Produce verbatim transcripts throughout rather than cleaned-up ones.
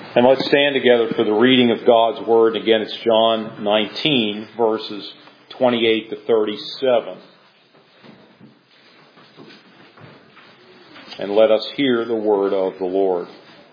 And let's stand together for the reading of God's Word. Again, it's John nineteen, verses twenty-eight to thirty-seven. And let us hear the word of the Lord.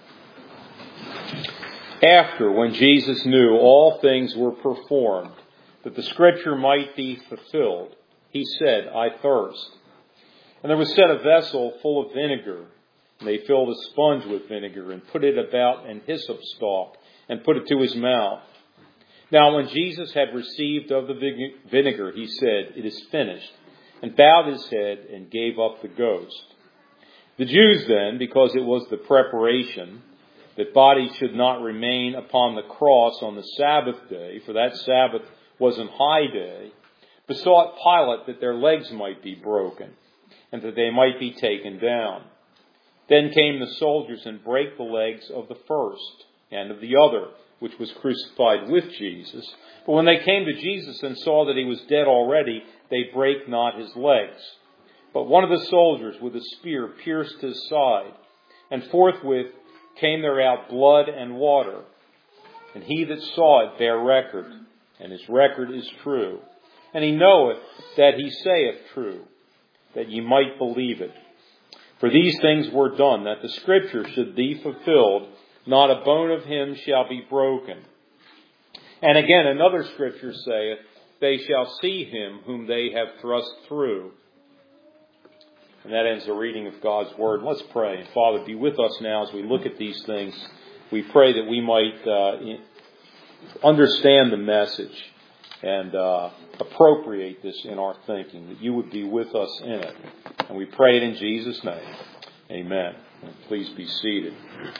After, when Jesus knew all things were performed, that the Scripture might be fulfilled, he said, I thirst. And there was set a vessel full of vinegar. And they filled a sponge with vinegar and put it about an hyssop stalk and put it to his mouth. Now when Jesus had received of the vinegar, he said, it is finished, and bowed his head and gave up the ghost. The Jews then, because it was the preparation that bodies should not remain upon the cross on the Sabbath day, for that Sabbath was an high day, besought Pilate that their legs might be broken and that they might be taken down. Then came the soldiers and brake the legs of the first and of the other, which was crucified with Jesus. But when they came to Jesus and saw that he was dead already, they brake not his legs. But one of the soldiers with a spear pierced his side, and forthwith came there out blood and water. And he that saw it bare record, and his record is true. And he knoweth that he saith true, that ye might believe it. For these things were done, that the Scripture should be fulfilled, not a bone of him shall be broken. And again another Scripture saith, they shall see him whom they have thrust through. And that ends the reading of God's Word. Let's pray. Father, be with us now as we look at these things. We pray that we might uh, understand the message and uh, appropriate this in our thinking, that you would be with us in it. And we pray it in Jesus' name. Amen. And please be seated.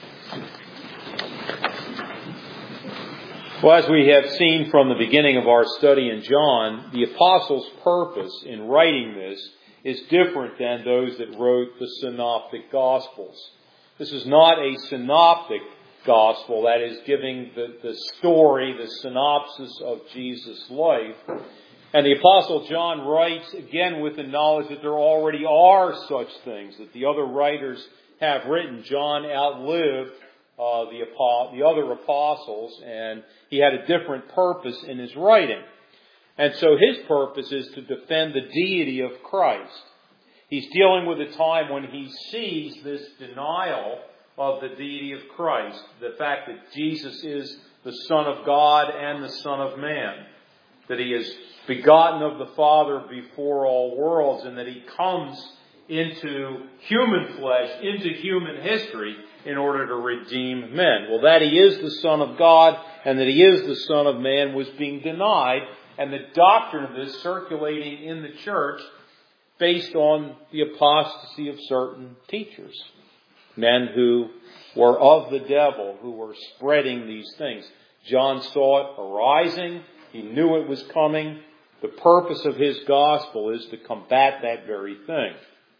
Well, as we have seen from the beginning of our study in John, the Apostles' purpose in writing this is different than those that wrote the Synoptic Gospels. This is not a synoptic gospel, that is, giving the, the story, the synopsis of Jesus' life. And the Apostle John writes, again, with the knowledge that there already are such things, that the other writers have written. John outlived uh, the, the other apostles, and he had a different purpose in his writing. And so his purpose is to defend the deity of Christ. He's dealing with a time when he sees this denial of the deity of Christ, the fact that Jesus is the Son of God and the Son of Man, that he is begotten of the Father before all worlds, and that he comes into human flesh, into human history, in order to redeem men. Well, that he is the Son of God and that he is the Son of Man was being denied, and the doctrine of this circulating in the church based on the apostasy of certain teachers. Men who were of the devil, who were spreading these things. John saw it arising. He knew it was coming. The purpose of his gospel is to combat that very thing.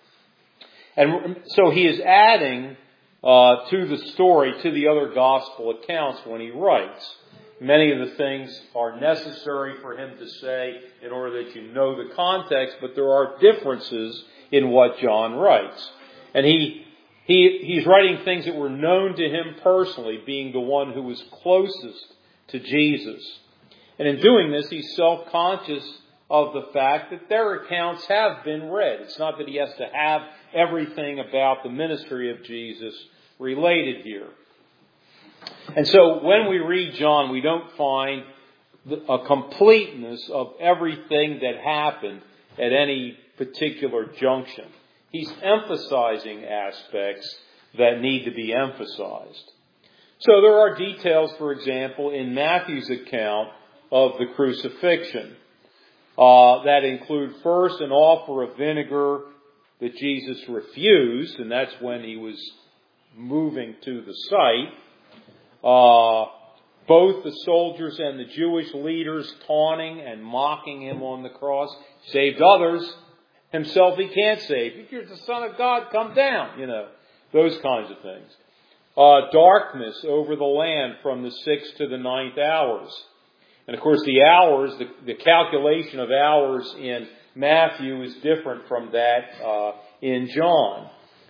And so he is adding uh, to the story, to the other gospel accounts when he writes. Many of the things are necessary for him to say in order that you know the context, but there are differences in what John writes. And he he he's writing things that were known to him personally, being the one who was closest to Jesus. And in doing this, he's self-conscious of the fact that their accounts have been read. It's not that he has to have everything about the ministry of Jesus related here. And so when we read John, we don't find a completeness of everything that happened at any particular junction. He's emphasizing aspects that need to be emphasized. So there are details, for example, in Matthew's account of the crucifixion uh, that include first an offer of vinegar that Jesus refused, and that's when he was moving to the site. Uh, both the soldiers and the Jewish leaders taunting and mocking him on the cross. Saved others. Himself he can't save. If you're the Son of God, come down. You know, those kinds of things. Uh, darkness over the land from the sixth to the ninth hours. And of course the hours, the, the calculation of hours in Matthew is different from that uh, in John.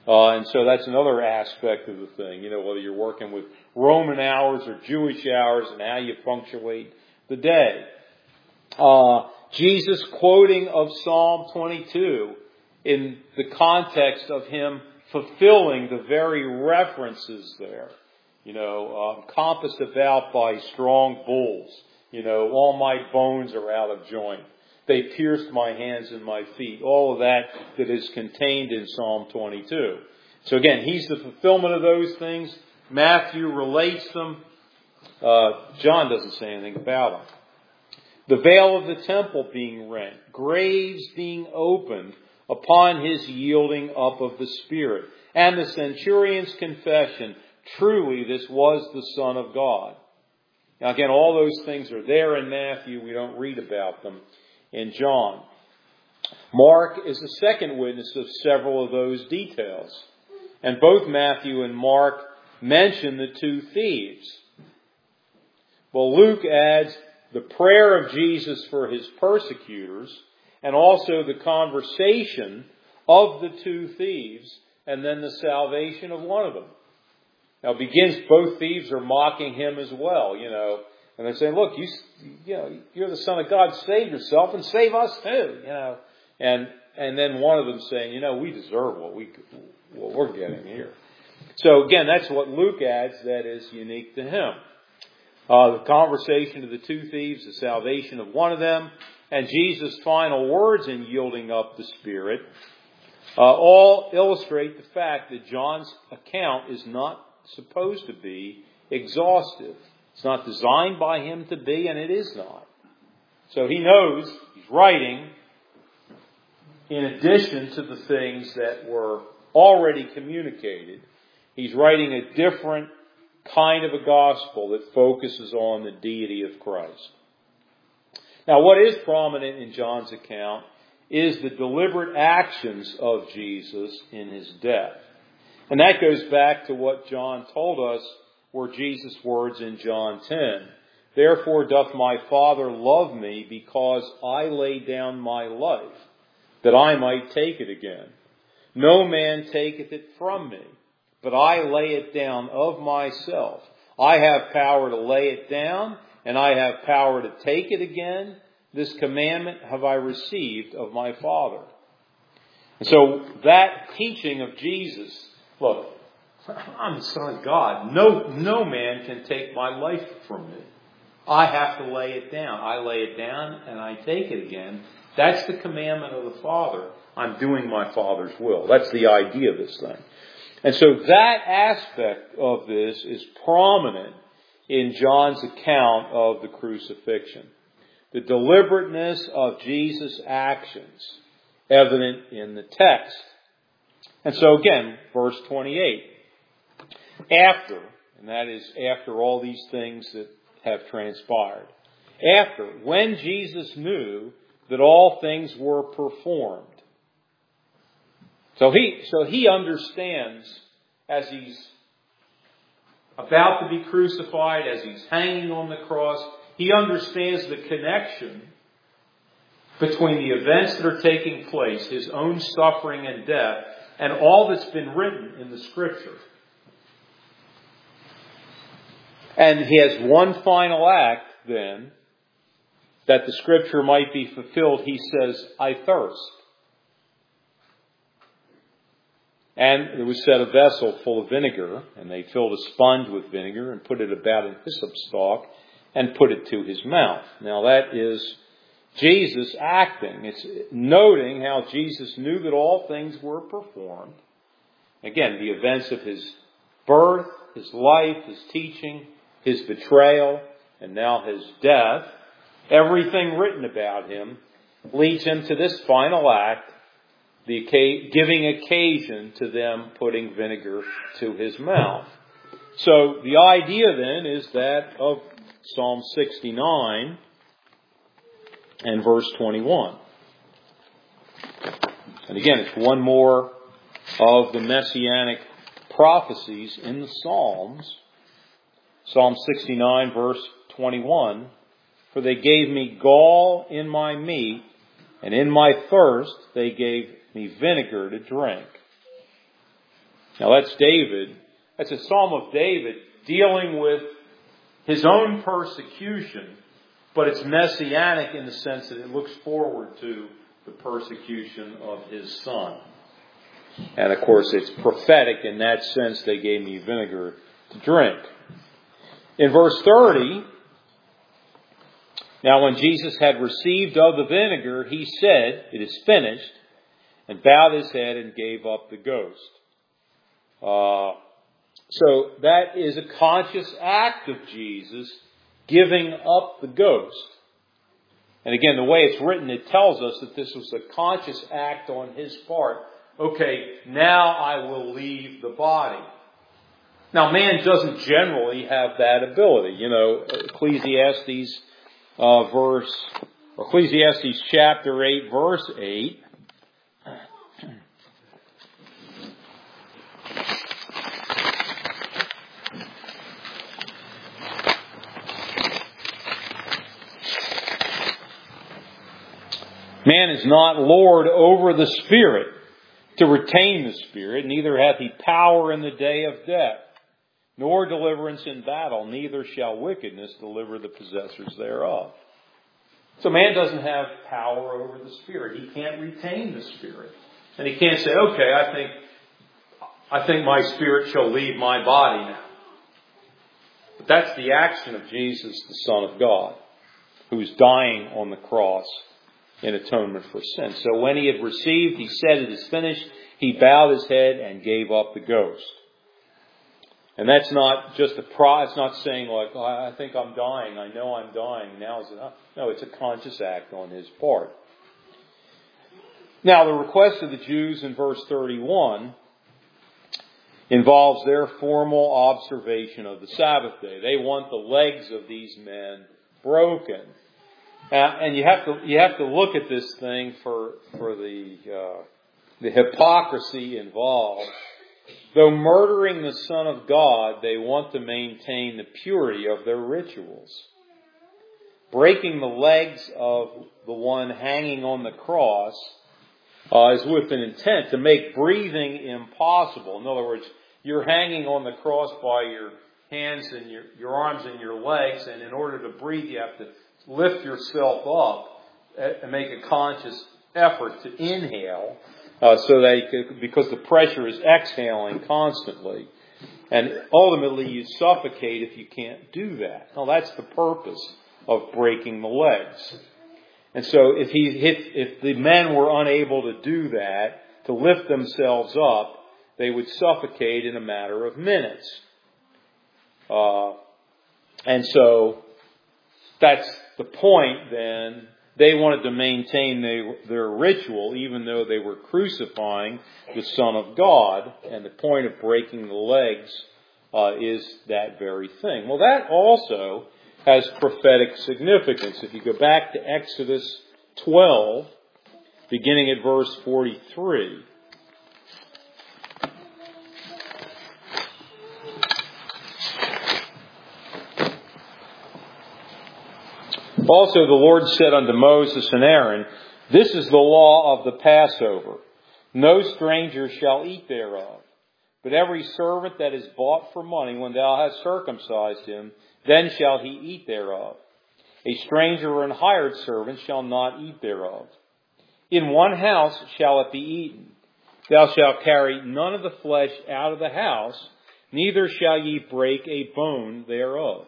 Uh, and so that's another aspect of the thing, you know, whether you're working with Roman hours or Jewish hours and how you punctuate the day. Uh, Jesus quoting of Psalm twenty-two in the context of him fulfilling the very references there. You know, uh, compassed about by strong bulls. You know, all my bones are out of joint. They pierced my hands and my feet. All of that that is contained in Psalm twenty-two. So again, he's the fulfillment of those things. Matthew relates them. Uh, John doesn't say anything about them. The veil of the temple being rent. Graves being opened upon his yielding up of the Spirit. And the centurion's confession, truly this was the Son of God. Now again, all those things are there in Matthew. We don't read about them in John. Mark is the second witness of several of those details. And both Matthew and Mark mention the two thieves. Well, Luke adds the prayer of Jesus for his persecutors and also the conversation of the two thieves and then the salvation of one of them. Now it begins, both thieves are mocking him as well, you know, and they're saying, look, you, you know, you're the Son of God, save yourself and save us too, you know. And, and then one of them saying, you know, we deserve what we, what we're getting here. So again, that's what Luke adds that is unique to him. Uh, the conversation of the two thieves, the salvation of one of them, and Jesus' final words in yielding up the Spirit, uh, all illustrate the fact that John's account is not supposed to be exhaustive. It's not designed by him to be, and it is not. So he knows he's writing in addition to the things that were already communicated. He's writing a different kind of a gospel that focuses on the deity of Christ. Now, what is prominent in John's account is the deliberate actions of Jesus in his death. And that goes back to what John told us were Jesus' words in John ten. Therefore doth my Father love me, because I lay down my life, that I might take it again. No man taketh it from me, but I lay it down of myself. I have power to lay it down, and I have power to take it again. This commandment have I received of my Father. And so that teaching of Jesus, look, I'm the Son of God. No, no man can take my life from me. I have to lay it down. I lay it down and I take it again. That's the commandment of the Father. I'm doing my Father's will. That's the idea of this thing. And so that aspect of this is prominent in John's account of the crucifixion. The deliberateness of Jesus' actions, evident in the text. And so again, verse twenty-eight. After, and that is after all these things that have transpired. After, when Jesus knew that all things were performed. So he, so he understands as he's about to be crucified, as he's hanging on the cross, he understands the connection between the events that are taking place, his own suffering and death, and all that's been written in the Scripture. And he has one final act then, that the Scripture might be fulfilled. He says, I thirst. And there was set a vessel full of vinegar, and they filled a sponge with vinegar and put it about an hyssop stalk and put it to his mouth. Now that is Jesus acting. It's noting how Jesus knew that all things were performed. Again, the events of his birth, his life, his teaching, his betrayal, and now his death, everything written about him leads him to this final act, the giving occasion to them putting vinegar to his mouth. So the idea then is that of Psalm sixty-nine and verse twenty-one. And again, it's one more of the messianic prophecies in the Psalms. Psalm sixty-nine verse twenty-one. For they gave me gall in my meat, and in my thirst they gave me vinegar to drink. Now that's David. That's a psalm of David dealing with his own persecution, but it's messianic in the sense that it looks forward to the persecution of his son. And of course it's prophetic in that sense. They gave me vinegar to drink. In verse thirty, now when Jesus had received of the vinegar, he said, "It is finished," and bowed his head and gave up the ghost. Uh, so that is a conscious act of Jesus giving up the ghost. And again, the way it's written, it tells us that this was a conscious act on his part. Okay, now I will leave the body. Now, man doesn't generally have that ability. You know, Ecclesiastes uh, verse, Ecclesiastes chapter eight, verse eight. Man is not Lord over the Spirit to retain the Spirit, neither hath he power in the day of death, nor deliverance in battle, neither shall wickedness deliver the possessors thereof. So man doesn't have power over the Spirit. He can't retain the Spirit. And he can't say, okay, I think, I think my spirit shall leave my body now. But that's the action of Jesus, the Son of God, who's dying on the cross in atonement for sin. So when he had received, he said, "It is finished." He bowed his head and gave up the ghost. And that's not just a pro. It's not saying like, oh, I think I'm dying. I know I'm dying. Now is enough. No, it's a conscious act on his part. Now, the request of the Jews in verse thirty-one involves their formal observation of the Sabbath day. They want the legs of these men broken. Uh, and you have to you have to look at this thing for for the uh, the hypocrisy involved. Though murdering the Son of God, they want to maintain the purity of their rituals. Breaking the legs of the one hanging on the cross uh, is with an intent to make breathing impossible. In other words, you're hanging on the cross by your hands and your, your arms and your legs, and in order to breathe, you have to lift yourself up and make a conscious effort to inhale, uh, so that you could, because the pressure is exhaling constantly, and ultimately you suffocate if you can't do that. Now that's the purpose of breaking the legs. And so if he if, if the men were unable to do that, to lift themselves up, they would suffocate in a matter of minutes. Uh, and so that's the point then. They wanted to maintain their, their ritual even though they were crucifying the Son of God. And the point of breaking the legs uh, is that very thing. Well, that also has prophetic significance. If you go back to Exodus twelve, beginning at verse forty-three. Also the Lord said unto Moses and Aaron, "This is the law of the Passover. No stranger shall eat thereof. But every servant that is bought for money, when thou hast circumcised him, then shall he eat thereof. A stranger or an hired servant shall not eat thereof. In one house shall it be eaten. Thou shalt carry none of the flesh out of the house, neither shall ye break a bone thereof."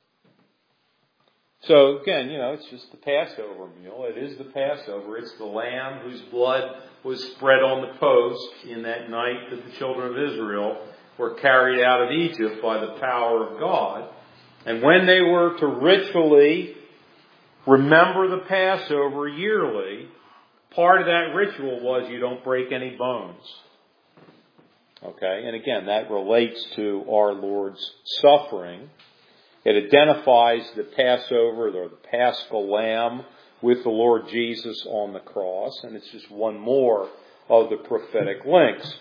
So again, you know, it's just the Passover meal. It is the Passover. It's the lamb whose blood was spread on the post in that night that the children of Israel were carried out of Egypt by the power of God. And when they were to ritually remember the Passover yearly, part of that ritual was you don't break any bones. Okay, and again, that relates to our Lord's suffering. It identifies the Passover or the Paschal Lamb with the Lord Jesus on the cross, and it's just one more of the prophetic links.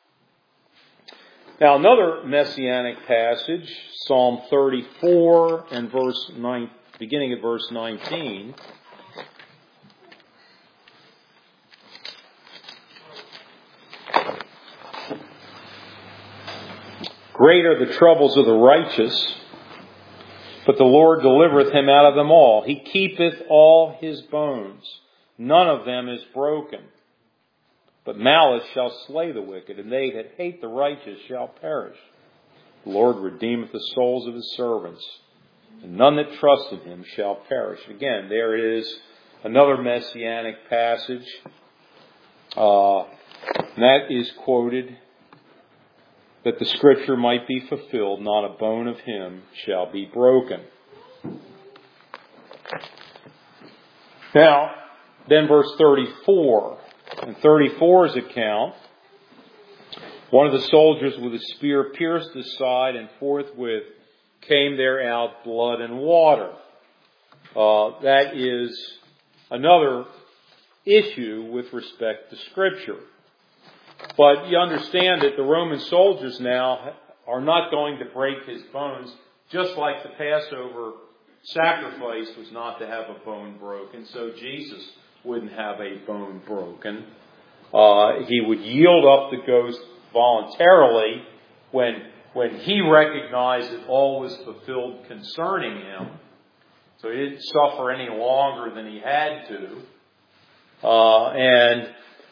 Now, another messianic passage, Psalm thirty-four and verse nine, beginning at verse nineteen. Great are the troubles of the righteous, but the Lord delivereth him out of them all. He keepeth all his bones. None of them is broken. But malice shall slay the wicked, and they that hate the righteous shall perish. The Lord redeemeth the souls of his servants, and none that trust in him shall perish. Again, there is another messianic passage, uh, and that is quoted, that the scripture might be fulfilled, not a bone of him shall be broken. Now, then verse thirty-four. In thirty-four's account, one of the soldiers with a spear pierced his side, and forthwith came there out blood and water. Uh, that is another issue with respect to Scripture. But you understand that the Roman soldiers now are not going to break his bones, just like the Passover sacrifice was not to have a bone broken. So Jesus wouldn't have a bone broken. Uh, he would yield up the ghost voluntarily when, when he recognized that all was fulfilled concerning him. So he didn't suffer any longer than he had to. Uh, and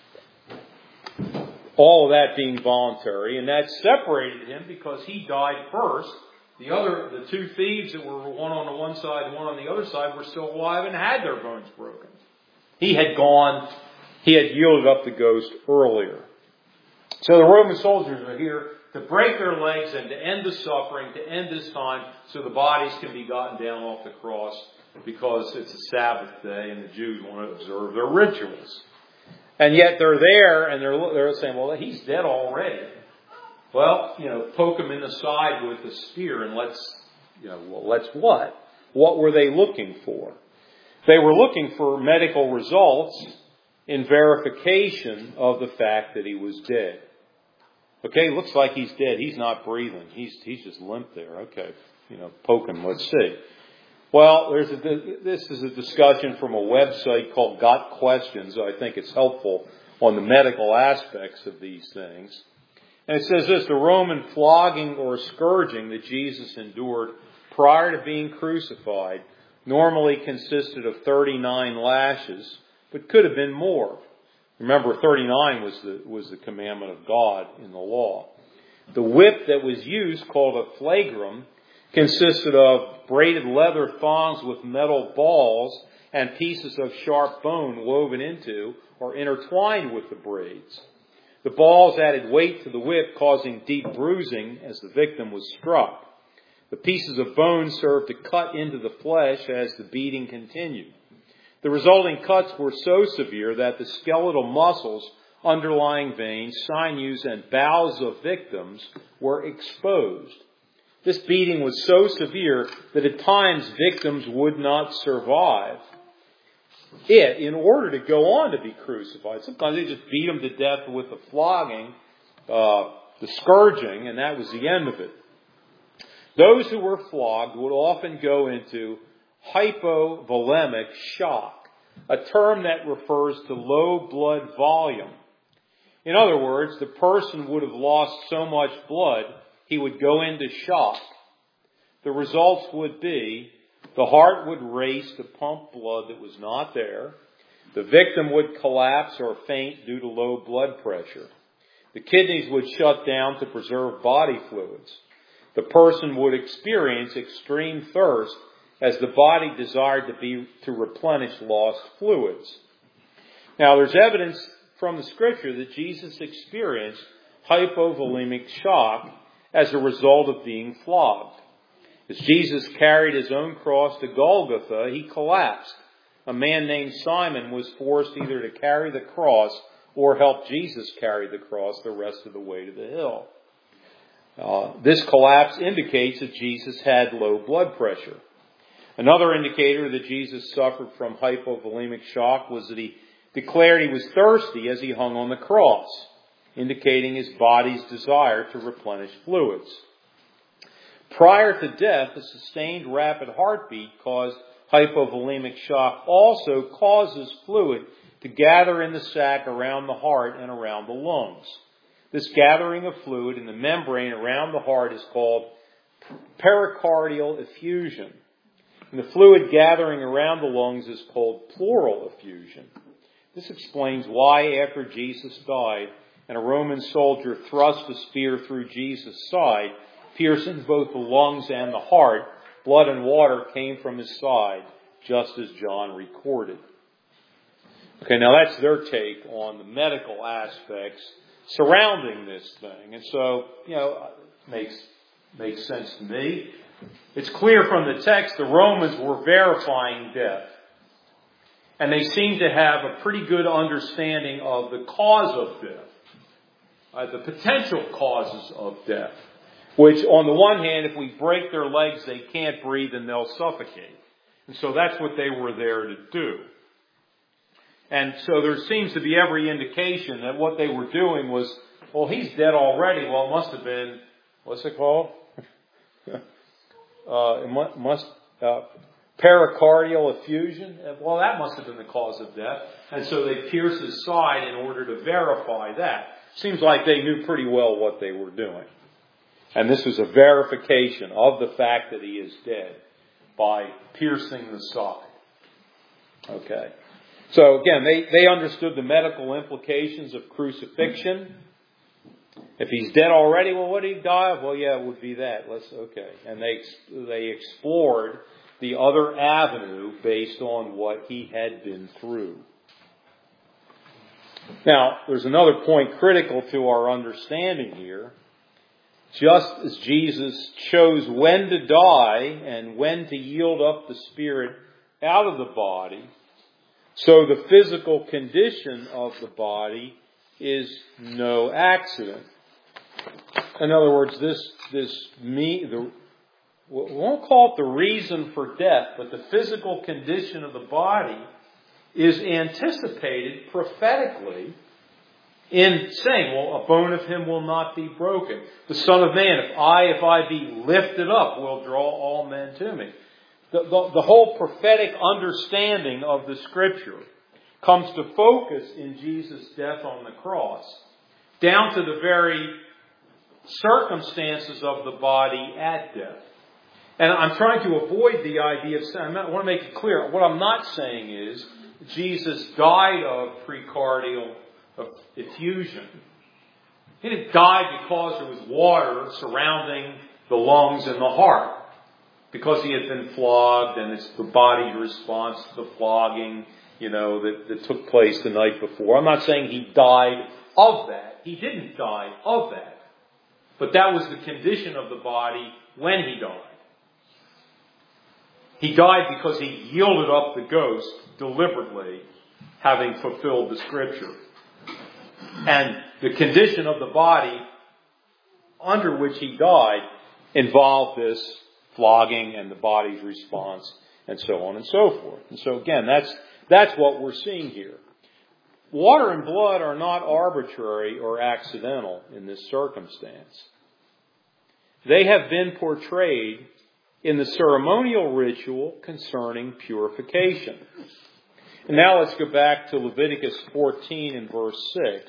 all of that being voluntary, and that separated him because he died first. The other, the two thieves that were one on the one side and one on the other side were still alive and had their bones broken. He had gone, he had yielded up the ghost earlier. So the Roman soldiers are here to break their legs and to end the suffering, to end this time, so the bodies can be gotten down off the cross, because it's a Sabbath day and the Jews want to observe their rituals. And yet they're there and they're they're saying, well, he's dead already. Well, you know, poke him in the side with a spear and let's, you know, well, let's what? What were they looking for? They were looking for medical results in verification of the fact that he was dead. Okay, looks like he's dead. He's not breathing. He's he's just limp there. Okay, you know, poke him. Let's see. Well, there's a, this is a discussion from a website called Got Questions. I think it's helpful on the medical aspects of these things. And it says this: the Roman flogging or scourging that Jesus endured prior to being crucified normally consisted of thirty-nine lashes, but could have been more. Remember, thirty-nine was the, was the commandment of God in the law. The whip that was used, called a flagrum, consisted of braided leather thongs with metal balls and pieces of sharp bone woven into or intertwined with the braids. The balls added weight to the whip, causing deep bruising as the victim was struck. The pieces of bone served to cut into the flesh as the beating continued. The resulting cuts were so severe that the skeletal muscles, underlying veins, sinews, and bowels of victims were exposed. This beating was so severe that at times victims would not survive it in order to go on to be crucified. Sometimes they just beat them to death with the flogging, uh, the scourging, and that was the end of it. Those who were flogged would often go into hypovolemic shock, a term that refers to low blood volume. In other words, the person would have lost so much blood, he would go into shock. The results would be the heart would race to pump blood that was not there. The victim would collapse or faint due to low blood pressure. The kidneys would shut down to preserve body fluids. The person would experience extreme thirst as the body desired to be to replenish lost fluids. Now, there's evidence from the Scripture that Jesus experienced hypovolemic shock as a result of being flogged. As Jesus carried his own cross to Golgotha, he collapsed. A man named Simon was forced either to carry the cross or help Jesus carry the cross the rest of the way to the hill. Uh, this collapse indicates that Jesus had low blood pressure. Another indicator that Jesus suffered from hypovolemic shock was that he declared he was thirsty as he hung on the cross, indicating his body's desire to replenish fluids. Prior to death, a sustained rapid heartbeat caused hypovolemic shock also causes fluid to gather in the sac around the heart and around the lungs. This gathering of fluid in the membrane around the heart is called pericardial effusion. And the fluid gathering around the lungs is called pleural effusion. This explains why, after Jesus died and a Roman soldier thrust a spear through Jesus' side, piercing both the lungs and the heart, blood and water came from his side, just as John recorded. Okay, now that's their take on the medical aspects surrounding this thing. And so, you know, makes makes sense to me. It's clear from the text the Romans were verifying death. And they seem to have a pretty good understanding of the cause of death, uh, the potential causes of death. Which, on the one hand, if we break their legs, they can't breathe and they'll suffocate. And so that's what they were there to do. And so there seems to be every indication that what they were doing was, well, he's dead already. Well, it must have been, what's it called? uh, it must, uh, pericardial effusion. Well, that must have been the cause of death. And so they pierced his side in order to verify that. Seems like they knew pretty well what they were doing. And this was a verification of the fact that he is dead by piercing the side. Okay. So again, they, they understood the medical implications of crucifixion. If he's dead already, well, what did he die of? Well, yeah, it would be that. Let's, okay. And they, they explored the other avenue based on what he had been through. Now, there's another point critical to our understanding here. Just as Jesus chose when to die and when to yield up the spirit out of the body, so the physical condition of the body is no accident. In other words, this this me the we won't call it the reason for death, but the physical condition of the body is anticipated prophetically in saying, well, a bone of him will not be broken. The Son of Man, if I, if I be lifted up, will draw all men to me. The, the, the whole prophetic understanding of the Scripture comes to focus in Jesus' death on the cross, down to the very circumstances of the body at death. And I'm trying to avoid the idea of saying, I want to make it clear, what I'm not saying is Jesus died of precardial of effusion. He didn't die because there was water surrounding the lungs and the heart. Because he had been flogged and it's the body's response to the flogging, you know, that, that took place the night before. I'm not saying he died of that. He didn't die of that. But that was the condition of the body when he died. He died because he yielded up the ghost deliberately, having fulfilled the Scripture. And the condition of the body under which he died involved this flogging and the body's response and so on and so forth. And so again, that's that's what we're seeing here. Water and blood are not arbitrary or accidental in this circumstance. They have been portrayed in the ceremonial ritual concerning purification. And now let's go back to Leviticus fourteen and verse six.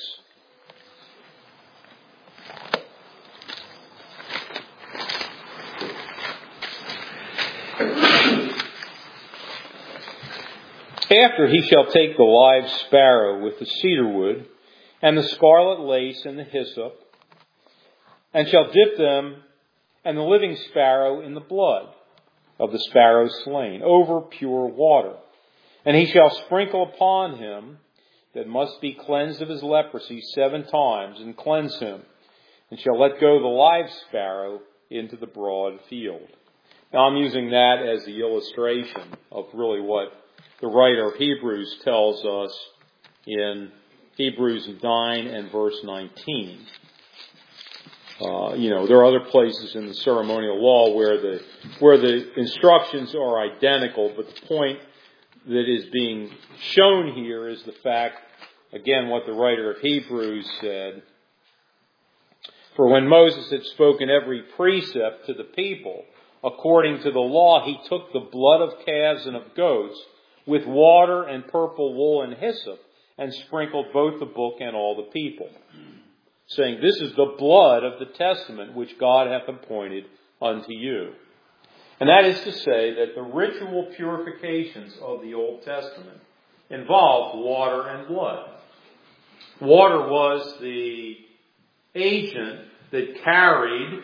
After he shall take the live sparrow with the cedar wood and the scarlet lace and the hyssop, and shall dip them and the living sparrow in the blood of the sparrow slain over pure water. And he shall sprinkle upon him that must be cleansed of his leprosy seven times, and cleanse him, and shall let go the live sparrow into the broad field. Now I'm using that as the illustration of really what the writer of Hebrews tells us in Hebrews nine and verse nineteen. Uh, you know, there are other places in the ceremonial law where the where the instructions are identical, but the point that is being shown here is the fact, again, what the writer of Hebrews said. For when Moses had spoken every precept to the people, according to the law, he took the blood of calves and of goats with water and purple wool and hyssop, and sprinkled both the book and all the people. saying, "This is the blood of the testament which God hath appointed unto you." And that is to say that the ritual purifications of the Old Testament involved water and blood. Water was the agent that carried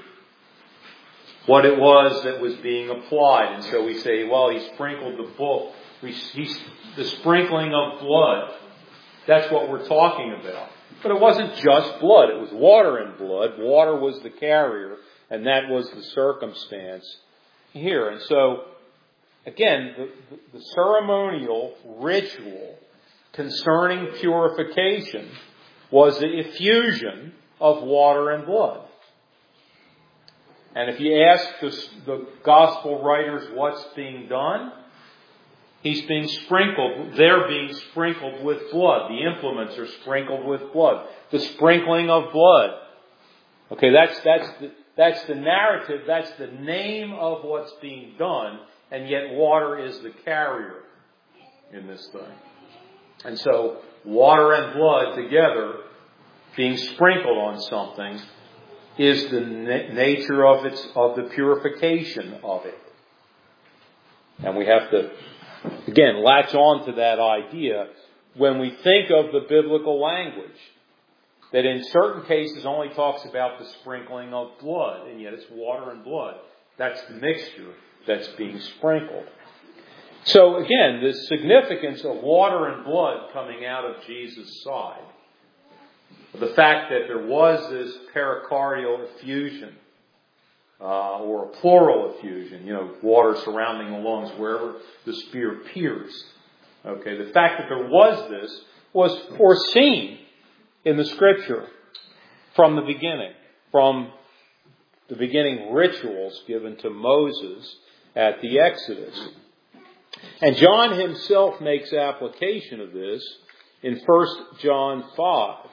what it was that was being applied. And so we say, well, he sprinkled the bull. He's, the sprinkling of blood. That's what we're talking about. But it wasn't just blood. It was water and blood. Water was the carrier, and that was the circumstance here. And so, again, the, the, the ceremonial ritual concerning purification was the effusion of water and blood. And if you ask the, the gospel writers what's being done, he's being sprinkled. They're being sprinkled with blood. The implements are sprinkled with blood. The sprinkling of blood. Okay, that's that's the, that's the narrative. That's the name of what's being done. And yet water is the carrier in this thing. And so water and blood together being sprinkled on something is the na- nature of its of the purification of it. And we have to, again, latch on to that idea when we think of the biblical language, that in certain cases only talks about the sprinkling of blood, and yet it's water and blood. That's the mixture that's being sprinkled. So again, the significance of water and blood coming out of Jesus' side, the fact that there was this pericardial effusion, uh, or a pleural effusion, you know, water surrounding the lungs wherever the spear pierced. Okay, the fact that there was this was foreseen in the Scripture from the beginning, from the beginning rituals given to Moses at the Exodus. And John himself makes application of this in First John five.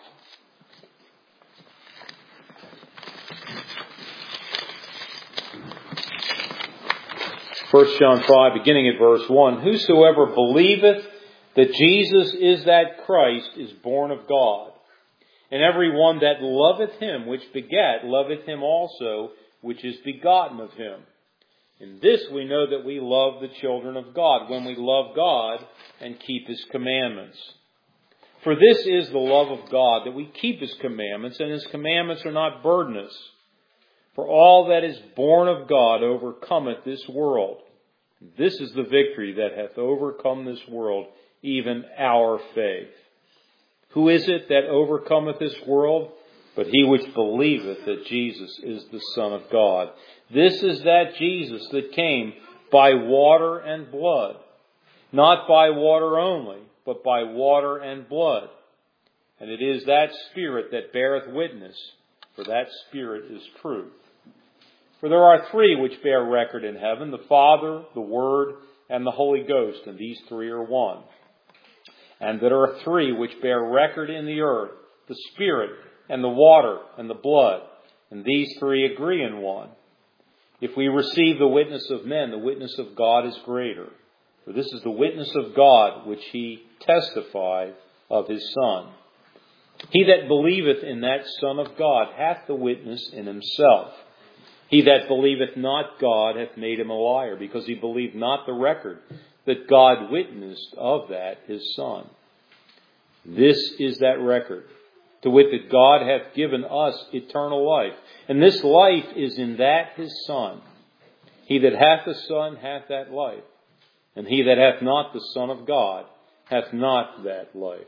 First John five, beginning at verse one. Whosoever believeth that Jesus is that Christ is born of God. And every one that loveth him which begat, loveth him also which is begotten of him. In this we know that we love the children of God, when we love God and keep his commandments. For this is the love of God, that we keep his commandments, and his commandments are not burdenous. For all that is born of God overcometh this world. This is the victory that hath overcome this world, even our faith. Who is it that overcometh this world? But he which believeth that Jesus is the Son of God. This is that Jesus that came by water and blood. Not by water only, but by water and blood. And it is that Spirit that beareth witness, for that Spirit is truth. For there are three which bear record in heaven, the Father, the Word, and the Holy Ghost, and these three are one. And there are three which bear record in the earth, the Spirit, and the water, and the blood, and these three agree in one. If we receive the witness of men, the witness of God is greater. For this is the witness of God which he testified of his Son. He that believeth in that Son of God hath the witness in himself. He that believeth not God hath made him a liar, because he believed not the record that God witnessed of that his Son. This is that record, to wit that God hath given us eternal life. And this life is in that his Son. He that hath the Son hath that life. And he that hath not the Son of God hath not that life.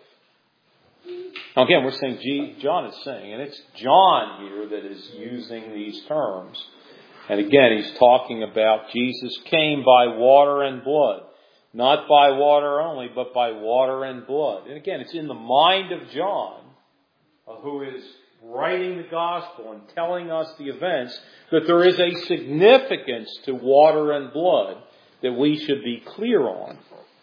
Now again, we're saying, G, John is saying, and it's John here that is using these terms. And again, he's talking about Jesus came by water and blood. Not by water only, but by water and blood. And again, it's in the mind of John, uh, who is writing the gospel and telling us the events, that there is a significance to water and blood that we should be clear on.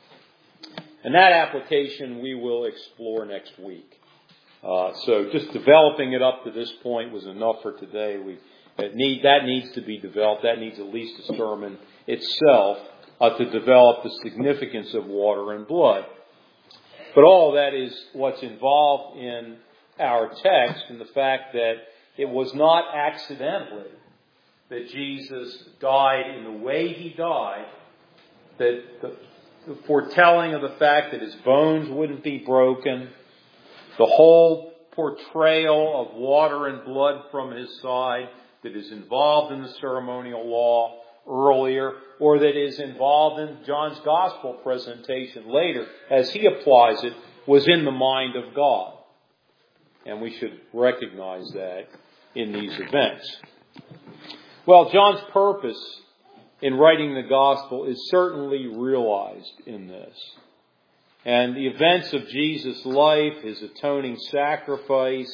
And that application we will explore next week. Uh, so just developing it up to this point was enough for today. We it need that needs to be developed. That needs at least a sermon itself uh, to develop the significance of water and blood. But all that is what's involved in our text and the fact that it was not accidentally that Jesus died in the way he died, that the, the foretelling of the fact that his bones wouldn't be broken, the whole portrayal of water and blood from his side that is involved in the ceremonial law earlier, or that is involved in John's gospel presentation later, as he applies it, was in the mind of God. And we should recognize that in these events. Well, John's purpose in writing the gospel is certainly realized in this. And the events of Jesus' life, his atoning sacrifice,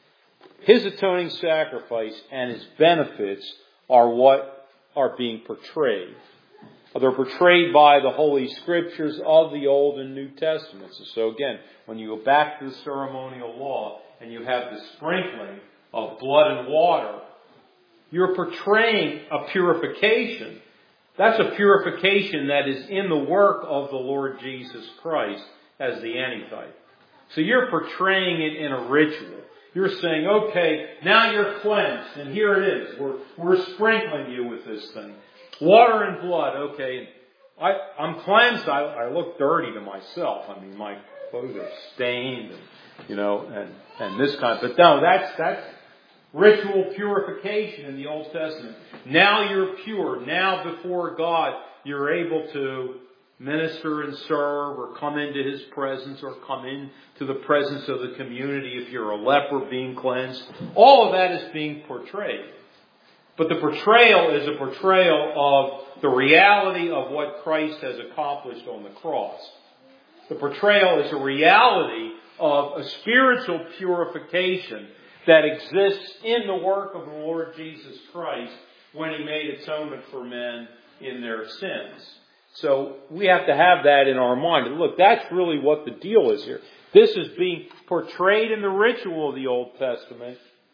his atoning sacrifice and his benefits are what are being portrayed. They're portrayed by the Holy Scriptures of the Old and New Testaments. So again, when you go back to the ceremonial law and you have the sprinkling of blood and water, you're portraying a purification. That's a purification that is in the work of the Lord Jesus Christ as the antitype. So you're portraying it in a ritual. You're saying, okay, now you're cleansed, and here it is. We're, we're sprinkling you with this thing. Water and blood, okay. I, I'm cleansed. I, I look dirty to myself. I mean, my clothes are stained, and, you know, and, and this kind of, but no, that's, that's ritual purification in the Old Testament. Now you're pure. Now before God, you're able to minister and serve or come into his presence or come into the presence of the community if you're a leper being cleansed. All of that is being portrayed. But the portrayal is a portrayal of the reality of what Christ has accomplished on the cross. The portrayal is a reality of a spiritual purification that exists in the work of the Lord Jesus Christ when he made atonement for men in their sins. So we have to have that in our mind. And look, that's really what the deal is here. This is being portrayed in the ritual of the Old Testament.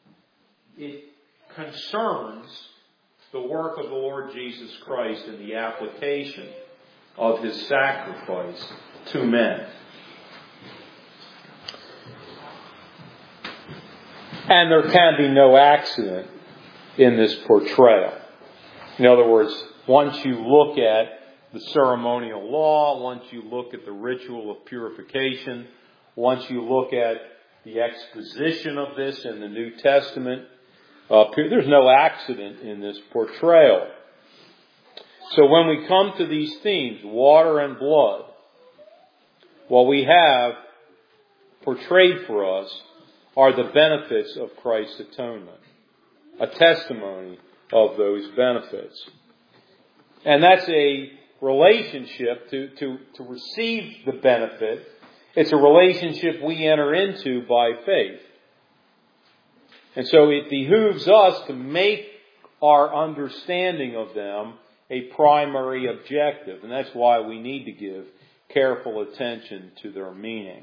It concerns the work of the Lord Jesus Christ and the application of his sacrifice to men. And there can be no accident in this portrayal. In other words, once you look at the ceremonial law, once you look at the ritual of purification, once you look at the exposition of this in the New Testament, uh, there's no accident in this portrayal. So when we come to these themes, water and blood, what we have portrayed for us are the benefits of Christ's atonement, a testimony of those benefits. And that's a relationship to, to, to receive the benefit. It's a relationship we enter into by faith. And so it behooves us to make our understanding of them a primary objective. And that's why we need to give careful attention to their meaning.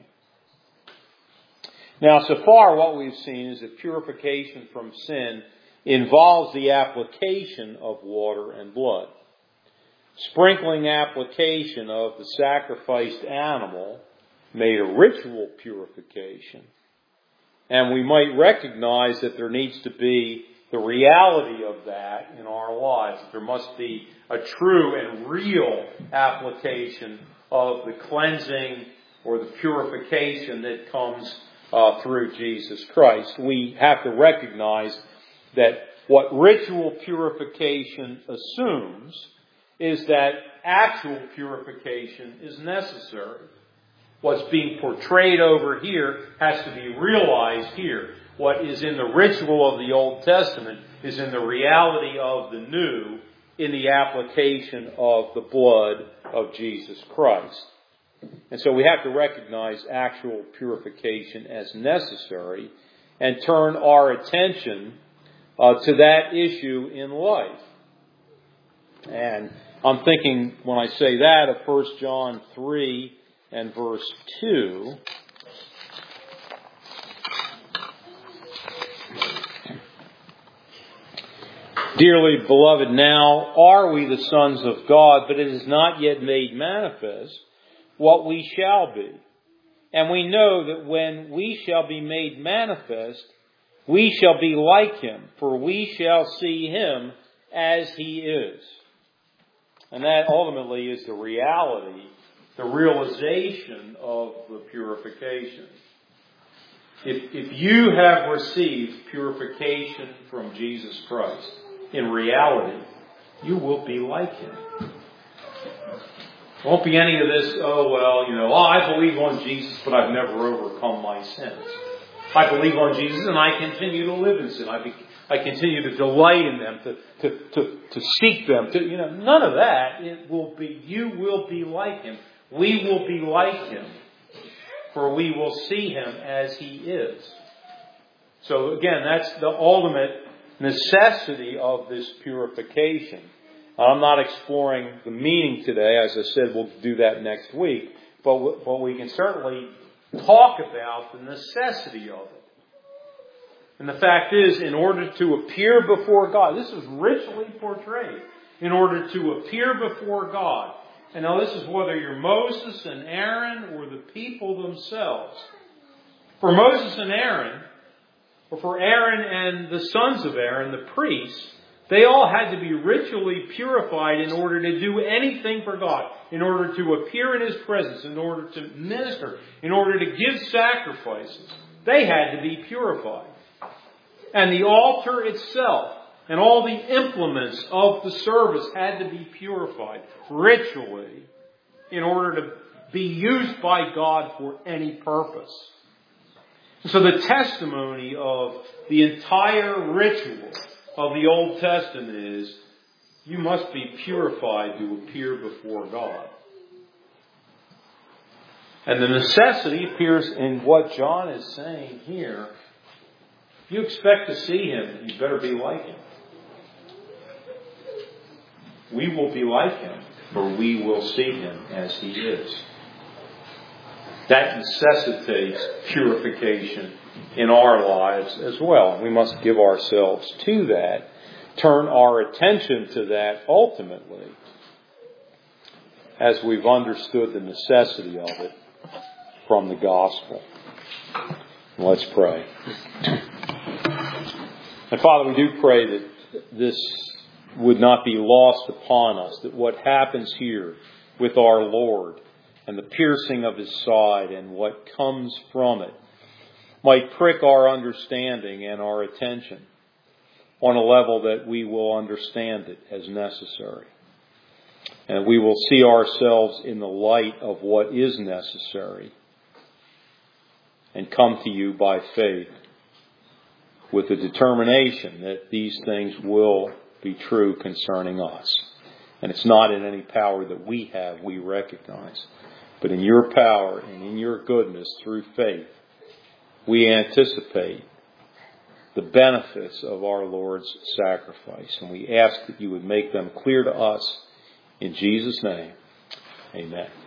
Now, so far what we've seen is that purification from sin involves the application of water and blood. Sprinkling application of the sacrificed animal made a ritual purification. And we might recognize that there needs to be the reality of that in our lives. There must be a true and real application of the cleansing or the purification that comes uh, through Jesus Christ. We have to recognize that what ritual purification assumes is that actual purification is necessary. What's being portrayed over here has to be realized here. What is in the ritual of the Old Testament is in the reality of the New in the application of the blood of Jesus Christ. And so we have to recognize actual purification as necessary and turn our attention uh, to that issue in life. And I'm thinking, when I say that, of First John three and verse two. Dearly beloved, now are we the sons of God, but it is not yet made manifest what we shall be. And we know that when we shall be made manifest, we shall be like him, for we shall see him as he is. And that ultimately is the reality, the realization of the purification. If, if you have received purification from Jesus Christ, in reality, you will be like him. It won't be any of this, oh, well, you know, oh, I believe on Jesus, but I've never overcome my sins. I believe on Jesus and I continue to live in sin. I, be, I continue to delight in them, to, to, to, to seek them. To, you know, none of that. It will be, you will be like him. We will be like him. For we will see him as he is. So again, that's the ultimate necessity of this purification. I'm not exploring the meaning today. As I said, we'll do that next week. But, but we can certainly talk about the necessity of it. And the fact is, in order to appear before God, this is richly portrayed. In order to appear before God. And now this is whether you're Moses and Aaron or the people themselves. For Moses and Aaron, or for Aaron and the sons of Aaron, the priests, they all had to be ritually purified in order to do anything for God, in order to appear in his presence, in order to minister, in order to give sacrifices. They had to be purified. And the altar itself and all the implements of the service had to be purified ritually in order to be used by God for any purpose. So the testimony of the entire ritual of the Old Testament is, you must be purified to appear before God. And the necessity appears in what John is saying here. If you expect to see him, you better be like him. We will be like him, for we will see him as he is. That necessitates purification in our lives as well. We must give ourselves to that, turn our attention to that ultimately, as we've understood the necessity of it from the gospel. Let's pray. And Father, we do pray that this would not be lost upon us, that what happens here with our Lord and the piercing of his side and what comes from it might prick our understanding and our attention on a level that we will understand it as necessary. And we will see ourselves in the light of what is necessary and come to you by faith with the determination that these things will be true concerning us. And it's not in any power that we have, we recognize. But in your power and in your goodness through faith, we anticipate the benefits of our Lord's sacrifice. And we ask that you would make them clear to us. In Jesus' name, amen.